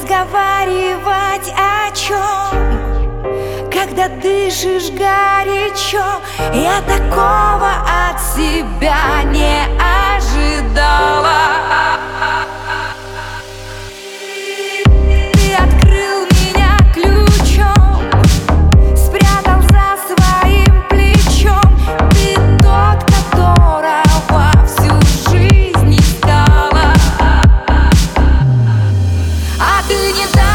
разговаривать о чем, когда дышишь горячо. Я такого от себя не ожидала. Ты открыл меня ключом, спрятал за своим плечом. Ты тот, которого всю жизнь искала. А ты не так.